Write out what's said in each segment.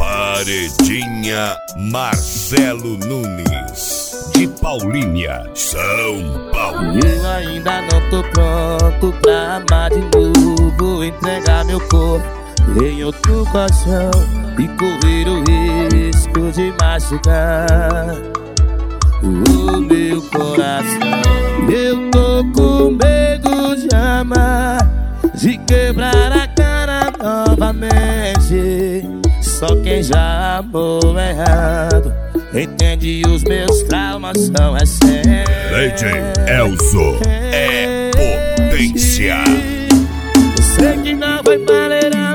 Paredinha Marcelo Nunes, de Paulínia, São Paulo. Eu ainda não tô pronto pra amar de novo, entregar meu corpo em outro colchão e correr o risco de machucar o meu coração. Eu tô com medo de amar, de quebrar a cara novamente. Só quem já amou errado entende, os meus traumas são recentes. DJ Elzo é potência. Eu sei que não vai valer a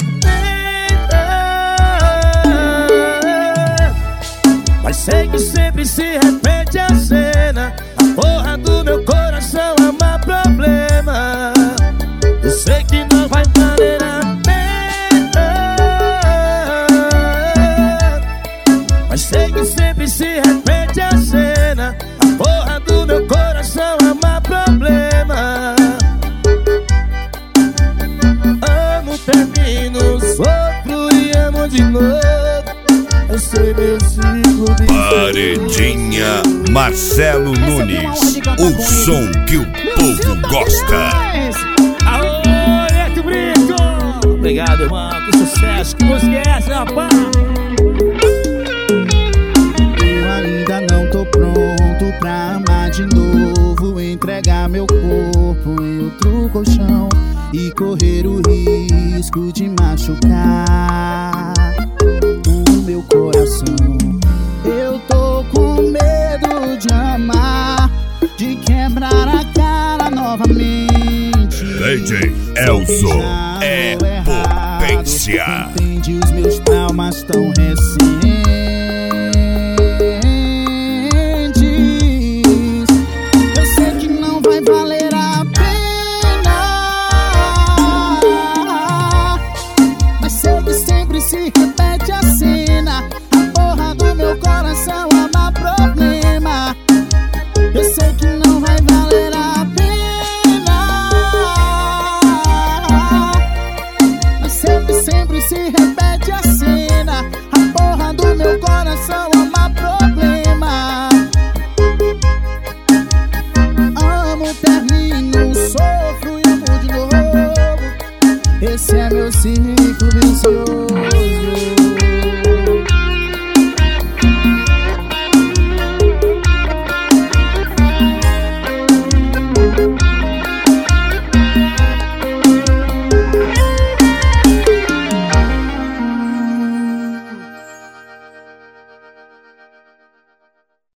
pena, mas sei que sempre se repete a cena. A porra do meu coração é um problema. Eu sei que não vai valer a pena, mas sei que sempre se repete a cena. A porra do meu coração é um problema. Amo, termino, sofro e amo de novo. Eu sei meu ciclo de Paredinha Marcelo Nunes, o som que o povo gosta. Aô, Neto Brito! Obrigado, irmão, que sucesso, que música é essa, rapaz? Eu ainda não tô pronto pra amar de novo, entregar meu corpo em outro colchão e correr o risco de machucar o meu coração. Eu tô com medo de amar, de quebrar a cara novamente. DJ Elzo é potência. Entende, os meus traumas tão recentes. Eu sei que não vai valer a pena, mas sei que sempre se repete